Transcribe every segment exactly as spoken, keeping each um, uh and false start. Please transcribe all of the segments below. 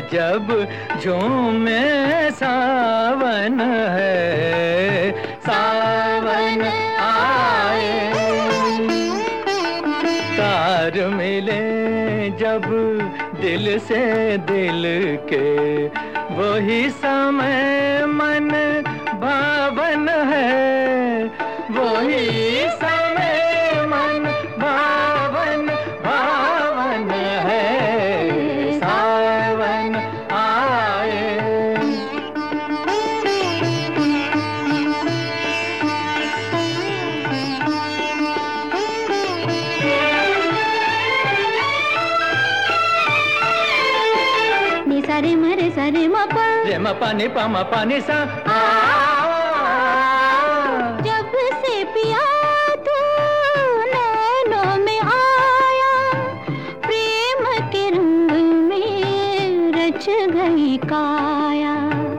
जब झूमे सावन है, सावन आए। तार मिले जब दिल से दिल के, वही समय मन भावन है, वही समय मन भावन भावन है, सावन आए। नि सा रे म रे सा रे म प रे म प नि प म प नि सा। जब से पिया तू नैनों में आया, प्रेम के रंग में रच गई काया।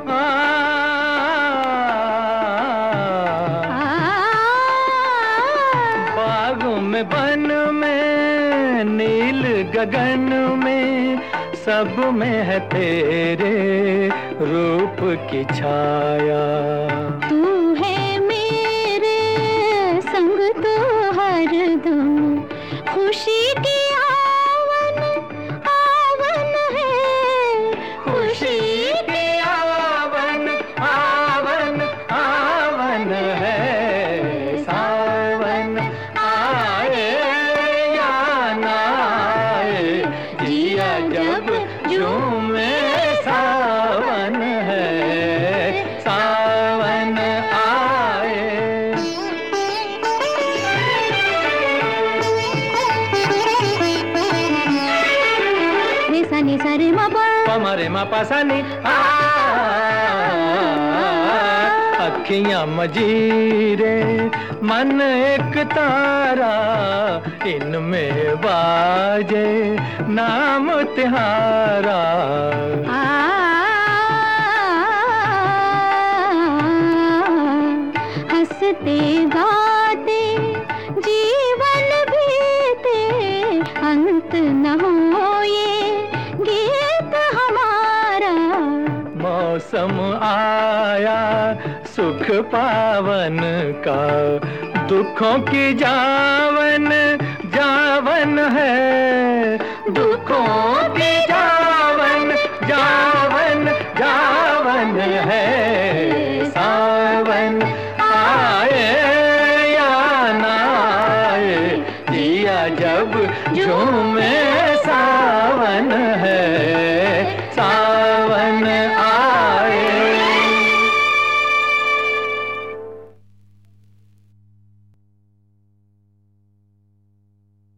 बागों में वन में नील गगन में, सब में है तेरे रूप की छाया। तू है मेरे संग तो हरदम, खुशी की आवन आवन है, खुशी की आवन आवन आवन है, सावन आए या ना आए, जिया जब झूमे सावन है, सावन आए। रे सा नि सा रे म प प म रे म प सा नि। अखियां मजीरे मन एक तारा, इनमें बाजे नाम तिहारा। हंसते गाते जीवन बीते, अंत न हो ये गीत हमारा। मौसम आया सुख पावन का, दुखों की जावन जावन है, दुखों की जावन जावन जावन है, सावन आए या ना आए, जिया जब झूमे